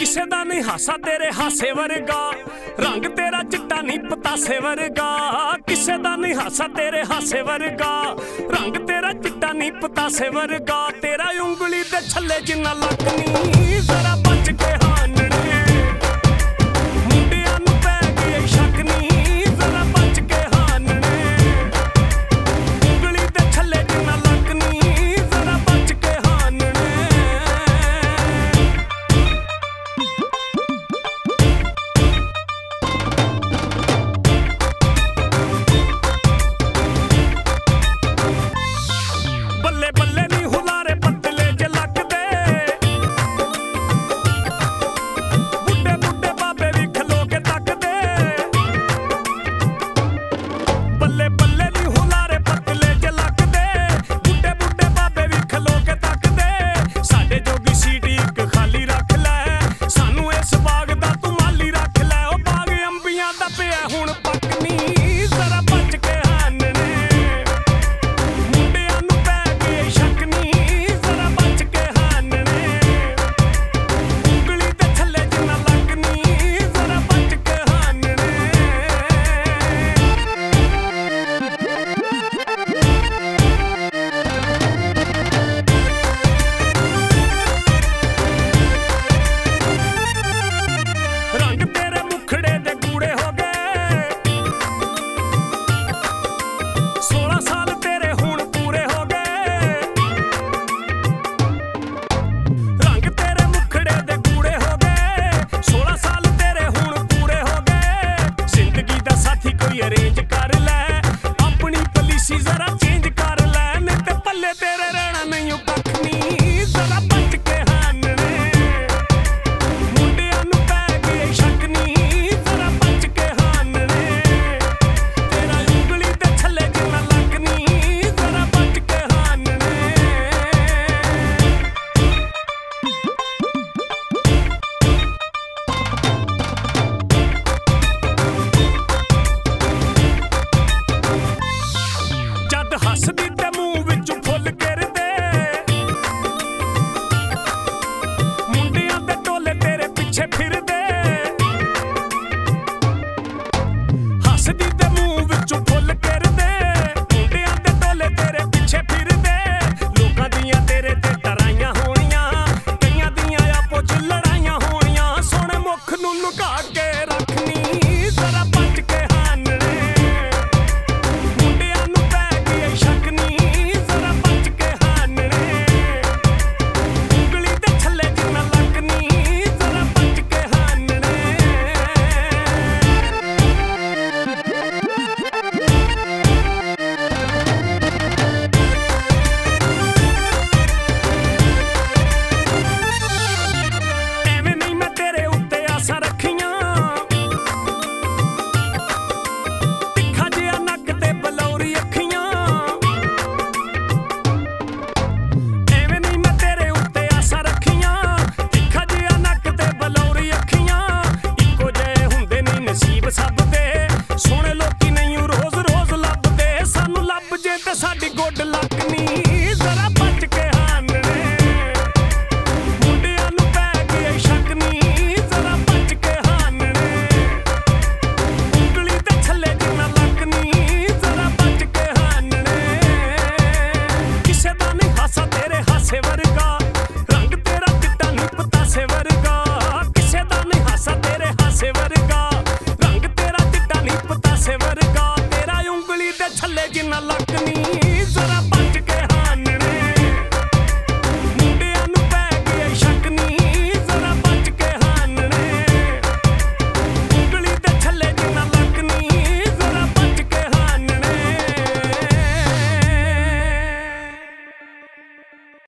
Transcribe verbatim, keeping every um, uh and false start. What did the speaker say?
ਕਿਸੇ ਦਾ ਨਹੀਂ ਹਾਸਾ ਤੇਰੇ ਹਾਸੇ ਵਰਗਾ, ਰੰਗ ਤੇਰਾ ਚਿੱਟਾ ਨਹੀਂ ਪਤਾਸੇ ਵਰਗਾ। ਕਿਸੇ ਦਾ ਨਹੀਂ ਹਾਸਾ ਤੇਰੇ ਹਾਸੇ ਵਰਗਾ, ਰੰਗ ਤੇਰਾ ਚਿੱਟਾ ਨਹੀਂ ਪਤਾਸੇ ਵਰਗਾ। ਤੇਰਾ ਉਂਗਲੀ ਤੇ ਛੱਲੇ ਜਿੰਨਾ ਲੱਕ ਨਹੀਂ, ਜ਼ਰਾ ਬਚ ਕੇ ਹਾਨਣੇ ਮੁੰਡਿਆਂ ਨੂੰ ਪੈ ਗਈ ਸ਼ੱਕ ਨਹੀਂ, ਜ਼ਰਾ ਬਚ ਕੇ ਹਾਨਣੇ ਉਂਗਲੀ ਤੇ ਛੱਲੇ ਜਿੰਨਾ ਲੱਕ ਨਹੀਂ, ਜ਼ਰਾ ਬਚ ਕੇ ਹਾਨਣੇ। ਬੱਲੇ ਬੱਲੇ ਨੀ ਹੁਲਾਰੇ ਪਤਲੇ ਜੇ ਲੱਗਦੇ, ਬੁੱਢੇ ਬੁੱਢੇ ਬਾਬੇ ਵੀ ਖਲੋ ਕੇ ਤੱਕਦੇ। ਬੱਲੇ ਬੱਲੇ ਨੀ ਹੁਲਾਰੇ ਪਤਲੇ ਜੇ ਲੱਗਦੇ, ਬੁੱਢੇ ਬੁੱਢੇ ਬਾਬੇ ਵੀ ਖਲੋ ਕੇ ਤੱਕਦੇ। ਸਾਡੇ ਜੋਗੀ ਸੀਟੀ ਇੱਕ ਖਾਲੀ ਰੱਖ ਲੈ, ਸਾਨੂੰ ਇਸ ਬਾਗ ਦਾ ਤੂੰ ਮਾਲੀ ਰੱਖ ਲੈ। ਉਹ ਬਾਗ ਅੰਬੀਆਂ ਦਾ ਪਿਆ ਹੁਣ ਪੱਕਣੀ, ਜ਼ਰਾ ਬਚ ਕੇ ਹਾਨਣੇ ਮੁੰਡਿਆਂ ਨੂੰ ਪੈ ਗਈ ਸ਼ੱਕ ਨਹੀਂ, ਜ਼ਰਾ ਬਚ ਕੇ ਹਾਨਣੇ ਉਂਗਲੀ ਤੇ ਛੱਲੇ ਜਿੰਨਾ ਲੱਕ ਨਹੀਂ, ਜ਼ਰਾ ਬਚ ਕੇ ਹਾਨਣੇ। ਰੰਗ ਤੇਰੇ ਮੁਖੜੇ ਦੇ ਗੂੜੇ ਹੋ ਗਏ, ਸੋਲਾਂ ਸਾਲ ਤੇਰੇ ਹੁਣ ਪੂਰੇ ਹੋ ਗਏ। ਰੰਗ ਤੇਰੇ ਮੁਖੜੇ ਦੇ ਗੂੜੇ ਹੋ ਗਏ, ਸੋਲਾਂ ਸਾਲ ਤੇਰੇ ਹੁਣ ਪੂਰੇ ਹੋ ਗਏ। ਜ਼ਿੰਦਗੀ ਦਾ ਸਾਥੀ ਕੋਈ ਅਰੇਂਜ ਕਰ ਲੈ, ਆਪਣੀ ਪਲੀਸੀ ਜ਼ਰਾ ਚੇਂਜ ਕਰ ਲੈ। ਨਹੀਂ ਤੇ ਪੱਲੇ ਤੇਰੇ ਰਹਿਣਾ ਨਹੀਂ ਕੱਖ ਨਹੀਂ, ਜ਼ਰਾ ਬਚ ਕੇ ਹਾਨਣੇ ਮੁੰਡਿਆਂ ਨੂੰ ਪੈ ਗਈ ਸ਼ੱਕ ਨਹੀਂ, ਜ਼ਰਾ ਬਚ ਕੇ ਹਾਨਣੇ ਤੇਰਾ ਉਂਗਲੀ ਤੇ ਛੱਲੇ ਜਿੰਨਾ ਲੱਕ ਨਹੀਂ, ਜ਼ਰਾ ਬਚ ਕੇ ਹਾਨਣੇ। ਜਦ ਹੱਸਦੀ ਤੇ ਮੂੰਹ ਵਿੱਚੋਂ ਫੁੱਲ ਗਿਰਦੇ, ਮੁੰਡਿਆਂ ਦੇ ਟੋਲੇ ਤੇਰੇ ਪਿੱਛੇ ਫਿਰਦੇ। ਹੱਸਦੀ ਤੇ ਮੂੰਹ ਵਿੱਚੋਂ ਫੁੱਲ ਗਿਰਦੇ, ਮੁੰਡਿਆਂ ਦੇ ਟੋਲੇ ਤੇਰੇ ਪਿੱਛੇ ਫਿਰਦੇ। ਲੋਕਾਂ ਦੀਆਂ ਤੇਰੇ ਤੇ ਟਰਾਈਆਂ ਹੋਣੀਆਂ, ਕਈਆਂ ਦੀਆਂ ਆਪੋ ਚ ਲੜਾਈਆਂ ਹੋਣੀਆਂ। ਸੋਹਣੇ ਮੁੱਖ ਨੂੰ ਲੁਕਾ ਕੇ ਰੱਖਣੀ, ਜ਼ਰਾ ਬਚ ਕੇ ਹਾਨਣੇ ਮੁੰਡਿਆਂ ਨੂੰ ਪੈ ਗਈ ਸ਼ੱਕ ਨਹੀਂ, ਜ਼ਰਾ ਬਚ ਕੇ ਹਾਨਣੇ ਉਂਗਲੀ ਤੇ ਛੱਲੇ ਜਿੰਨਾ ਲੱਕ ਨਹੀਂ, ਜ਼ਰਾ ਬਚ ਕੇ ਹਾਨਣੇ। ਐਵੇਂ ਨਹੀਂ ਮੈਂ ਤੇਰੇ ਉੱਤੇ ਆਸਾਂ ਰੱਖੀਆਂ, ਤਿੱਖਾ ਜਿਹਾ ਨੱਕ ਤੇ ਬਲੌਰੀ ਅੱਖੀਆਂ। ਐਵੇਂ ਨਹੀਂ ਮੈਂ ਤੇਰੇ ਉੱਤੇ ਆਸਾਂ ਰੱਖੀਆਂ, ਤਿੱਖਾ ਜਿਹਾ ਨੱਕ ਤੇ ਬਲੌਰੀ ਅੱਖੀਆਂ। ਇੱਕੋ ਜਿਹੇ ਹੁੰਦੇ ਨਹੀਂ ਨਸੀਬ ਸਭ ਦੇ, ਸੋਹਣੇ ਲੋਕੀ ਨਹੀਂ ਰੋਜ਼ ਰੋਜ਼ ਲੱਭਦੇ। ਸਾਨੂੰ ਲੱਭ ਜੇ ਤੇ ਸਾਡੀ ਗੁੱਡ ਲੱਕ ਨਹੀਂ, ਜ਼ਰਾ ਬਚ ਕੇ ਹਾਨਣੇ ਮੁੰਡਿਆਂ ਨੂੰ ਪੈ ਗਈ ਸ਼ੱਕ ਨਹੀਂ, ਜ਼ਰਾ ਬਚ ਕੇ ਹਾਨਣੇ ਉਂਗਲੀ ਤੇ ਛੱਲੇ ਜਿੰਨਾ ਲੱਕ ਨਹੀਂ, ਜ਼ਰਾ ਬਚ ਕੇ ਹਾਨਣੇ। ਕਿਸੇ ਦਾ ਨਹੀਂ ਹਾਸਾ ਤੇਰੇ ਹਾਸੇ ਵਰਗਾ, ਰੰਗ ਤੇਰਾ ਚਿੱਟਾ ਨਹੀਂ ਪਤਾਸੇ ਵਰਗਾ। ਕਿਸੇ ਦਾ ਨਹੀਂ ਹਾਸਾ ਤੇਰੇ ਹਾਸੇ ਵਰਗਾ, ਰੰਗ ਤੇਰਾ ਚਿੱਟਾ ਨਹੀਂ ਪਤਾਸੇ ਵਰਗਾ। ਤੇਰਾ ਉਂਗਲੀ ਤੇ ਛੱਲੇ ਜਿੰਨਾ ਲੱਕ ਨਹੀਂ,